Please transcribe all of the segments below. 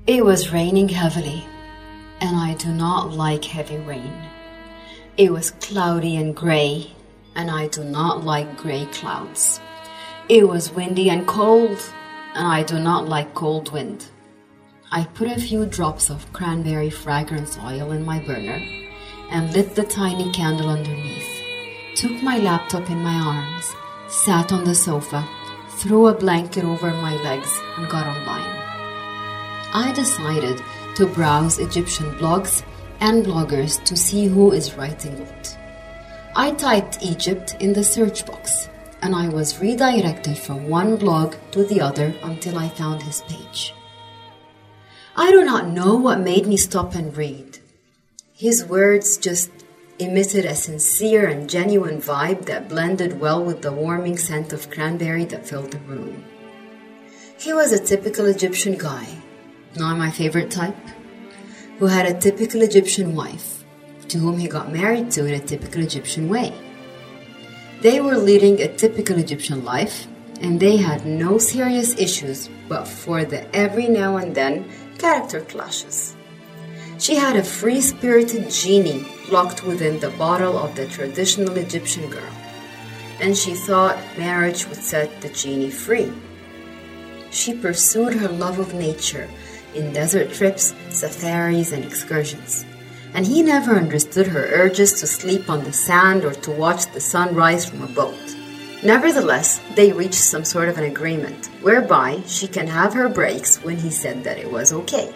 It was raining heavily, and I do not like heavy rain. It was cloudy and gray, and I do not like gray clouds. It was windy and cold, and I do not like cold wind. I put a few drops of cranberry fragrance oil in my burner and lit the tiny candle underneath, took my laptop in my arms, sat on the sofa, threw a blanket over my legs, and got online. I decided to browse Egyptian blogs and bloggers to see who is writing what. I typed Egypt in the search box, and I was redirected from one blog to the other until I found his page. I do not know what made me stop and read. His words just emitted a sincere and genuine vibe that blended well with the warming scent of cranberry that filled the room. He was a typical Egyptian guy, not my favorite type, who had a typical Egyptian wife, to whom he got married to in a typical Egyptian way. They were leading a typical Egyptian life, and they had no serious issues but for the every now and then character clashes. She had a free-spirited genie locked within the bottle of the traditional Egyptian girl, and she thought marriage would set the genie free. She pursued her love of nature in desert trips, safaris, and excursions, and he never understood her urges to sleep on the sand or to watch the sun rise from a boat. Nevertheless, they reached some sort of an agreement, whereby she can have her breaks when he said that it was okay.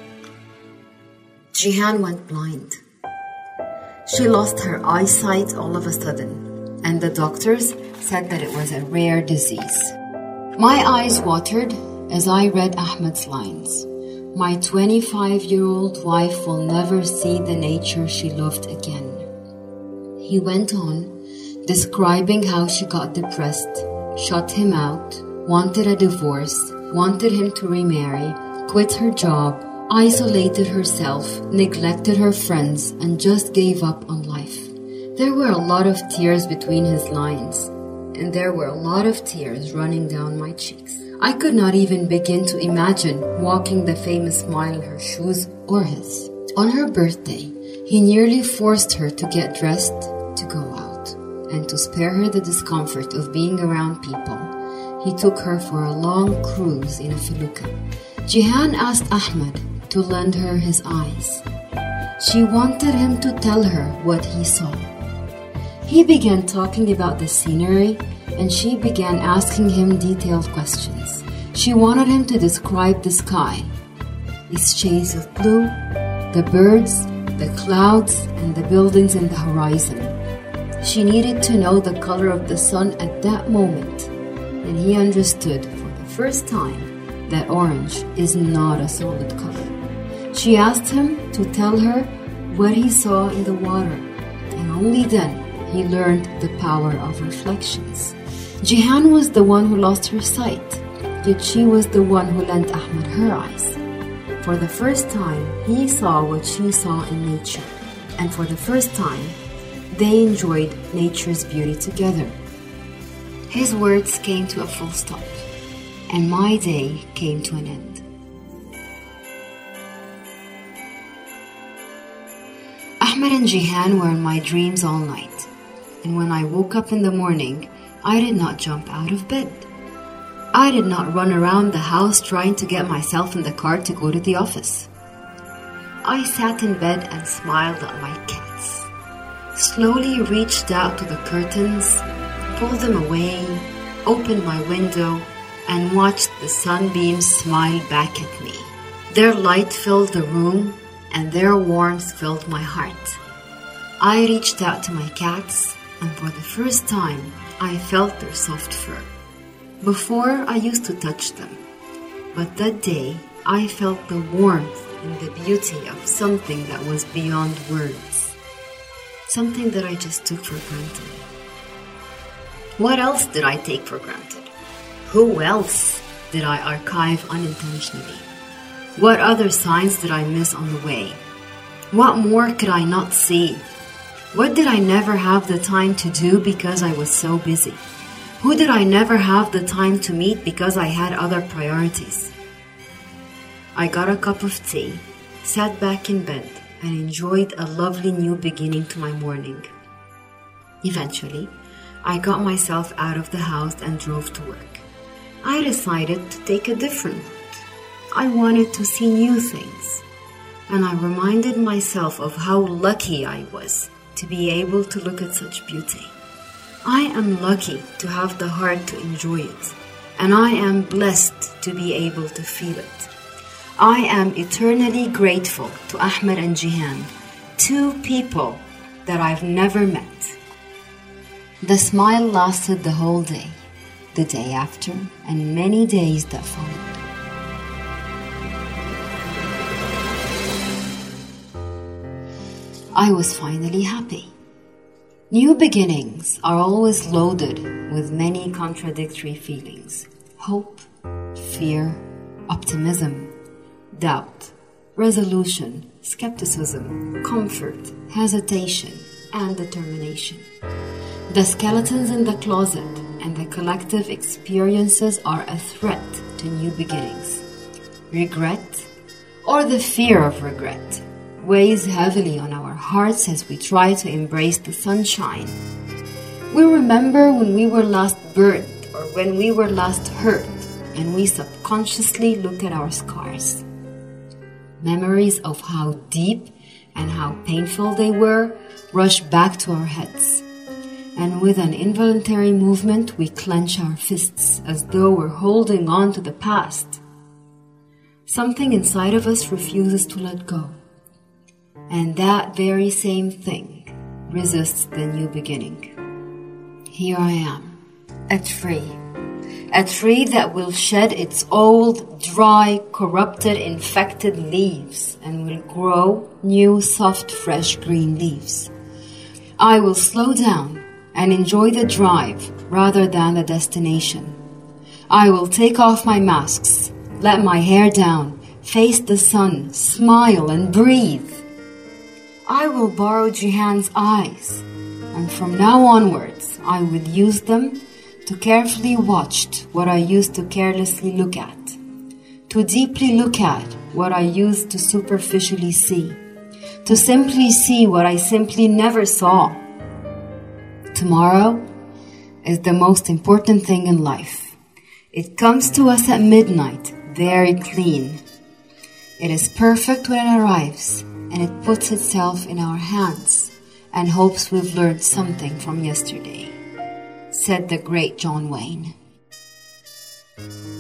Jihan went blind. She lost her eyesight all of a sudden, and the doctors said that it was a rare disease. My eyes watered as I read Ahmed's lines. My 25-year-old wife will never see the nature she loved again. He went on, describing how she got depressed, shut him out, wanted a divorce, wanted him to remarry, quit her job, isolated herself, neglected her friends, and just gave up on life. There were a lot of tears between his lines, and there were a lot of tears running down my cheeks. I could not even begin to imagine walking the famous mile in her shoes or his. On her birthday, he nearly forced her to get dressed to go out, and to spare her the discomfort of being around people, he took her for a long cruise in a felucca. Jihan asked Ahmed to lend her his eyes. She wanted him to tell her what he saw. He began talking about the scenery, and she began asking him detailed questions. She wanted him to describe the sky, its shades of blue, the birds, the clouds, and the buildings in the horizon. She needed to know the color of the sun at that moment, and he understood for the first time that orange is not a solid color. She asked him to tell her what he saw in the water, and only then he learned the power of reflections. Jihan was the one who lost her sight, yet she was the one who lent Ahmed her eyes. For the first time, he saw what she saw in nature, and for the first time, they enjoyed nature's beauty together. His words came to a full stop, and my day came to an end. Ahmed and Jihan were in my dreams all night, and when I woke up in the morning, I did not jump out of bed. I did not run around the house trying to get myself in the car to go to the office. I sat in bed and smiled at my cats. Slowly reached out to the curtains, pulled them away, opened my window, and watched the sunbeams smile back at me. Their light filled the room, and their warmth filled my heart. I reached out to my cats, and for the first time, I felt their soft fur. Before, I used to touch them, but that day, I felt the warmth and the beauty of something that was beyond words. Something that I just took for granted. What else did I take for granted? Who else did I archive unintentionally? What other signs did I miss on the way? What more could I not see? What did I never have the time to do because I was so busy? Who did I never have the time to meet because I had other priorities? I got a cup of tea, sat back in bed, and enjoyed a lovely new beginning to my morning. Eventually, I got myself out of the house and drove to work. I decided to take a different route. I wanted to see new things, and I reminded myself of how lucky I was to be able to look at such beauty. I am lucky to have the heart to enjoy it, and I am blessed to be able to feel it. I am eternally grateful to Ahmed and Jihan, two people that I've never met. The smile lasted the whole day, the day after, and many days that followed. I was finally happy. New beginnings are always loaded with many contradictory feelings: hope, fear, optimism, doubt, resolution, skepticism, comfort, hesitation, and determination. The skeletons in the closet and the collective experiences are a threat to new beginnings. Regret, or the fear of regret, weighs heavily on our hearts as we try to embrace the sunshine. We remember when we were last burnt or when we were last hurt, and we subconsciously look at our scars. Memories of how deep and how painful they were rush back to our heads. And with an involuntary movement, we clench our fists as though we're holding on to the past. Something inside of us refuses to let go. And that very same thing resists the new beginning. Here I am, a tree that will shed its old, dry, corrupted, infected leaves and will grow new, soft, fresh green leaves. I will slow down and enjoy the drive rather than the destination. I will take off my masks, let my hair down, face the sun, smile and breathe. I will borrow Jihan's eyes, and from now onwards I will use them to carefully watch what I used to carelessly look at, to deeply look at what I used to superficially see, to simply see what I simply never saw. Tomorrow is the most important thing in life. It comes to us at midnight, very clean. It is perfect when it arrives, and it puts itself in our hands and hopes we've learned something from yesterday, said the great John Wayne.